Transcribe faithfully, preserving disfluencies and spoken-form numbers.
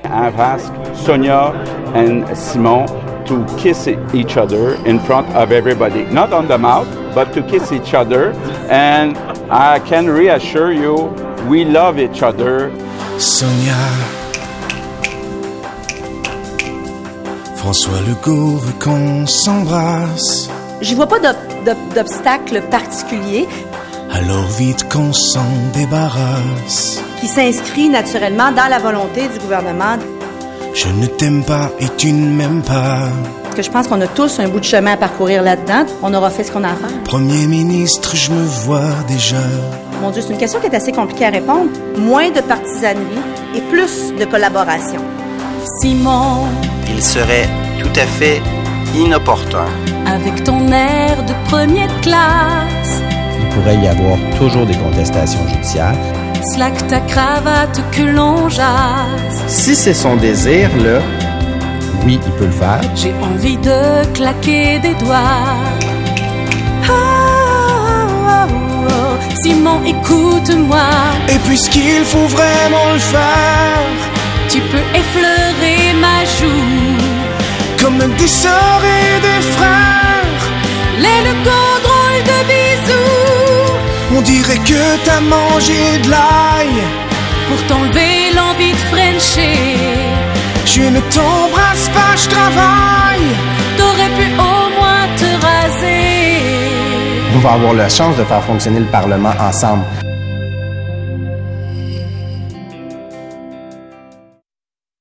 I've asked Sonia and Simon to kiss each other in front of everybody. Not on the mouth, but to kiss each other. And I can reassure you, we love each other. Sonia, François Legault veut qu'on s'embrasse. Je vois pas d'obstacle particulier. Alors vite qu'on s'en débarrasse. Qui s'inscrit naturellement dans la volonté du gouvernement. Je ne t'aime pas et tu ne m'aimes pas. Parce que je pense qu'on a tous un bout de chemin à parcourir là-dedans. On aura fait ce qu'on a à faire. Premier ministre, je me vois déjà. Mon Dieu, c'est une question qui est assez compliquée à répondre. Moins de partisanerie et plus de collaboration. Simon, il serait tout à fait inopportun. Avec ton air de première classe. Il pourrait y avoir toujours des contestations judiciaires. Slack ta cravate que l'on jase. Si c'est son désir, là, oui, il peut le faire. J'ai envie de claquer des doigts. Oh, oh, oh, oh. Simon, écoute-moi. Et puisqu'il faut vraiment le faire, tu peux effleurer ma joue. Comme des sœurs et des frères. Les Legault drôles de bisous. On dirait que t'as mangé de l'ail pour t'enlever l'envie de frencher. Je ne t'embrasse pas, je travaille. T'aurais pu au moins te raser. On va avoir la chance de faire fonctionner le Parlement ensemble.